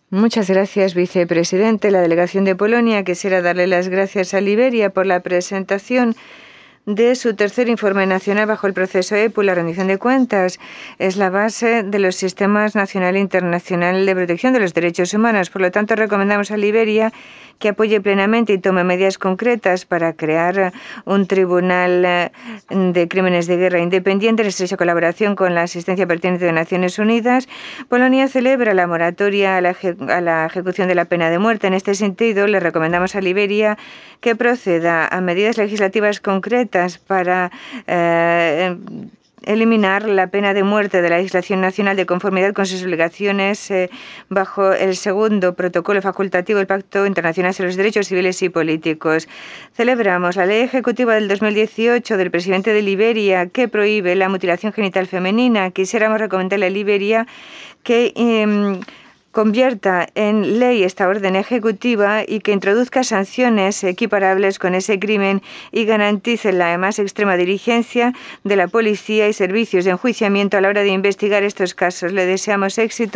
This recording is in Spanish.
Muchas gracias, vicepresidente. La delegación de Polonia quisiera darle las gracias a Liberia por la presentación de su tercer informe nacional bajo el proceso EPU. La rendición de cuentas es la base de los sistemas nacional e internacional de protección de los derechos humanos. Por lo tanto, recomendamos a Liberia que apoye plenamente y tome medidas concretas para crear un tribunal de crímenes de guerra independiente en estrecha colaboración con la asistencia pertinente de Naciones Unidas. Polonia celebra la moratoria a la ejecución de la pena de muerte. En este sentido, le recomendamos a Liberia que proceda a medidas legislativas concretas para eliminar la pena de muerte de la legislación nacional de conformidad con sus obligaciones bajo el segundo protocolo facultativo del Pacto Internacional sobre los Derechos Civiles y Políticos. Celebramos la ley ejecutiva del 2018 del presidente de Liberia que prohíbe la mutilación genital femenina. Quisiéramos recomendarle a Liberia que convierta en ley esta orden ejecutiva y que introduzca sanciones equiparables con ese crimen y garantice la más extrema diligencia de la policía y servicios de enjuiciamiento a la hora de investigar estos casos. Le deseamos éxito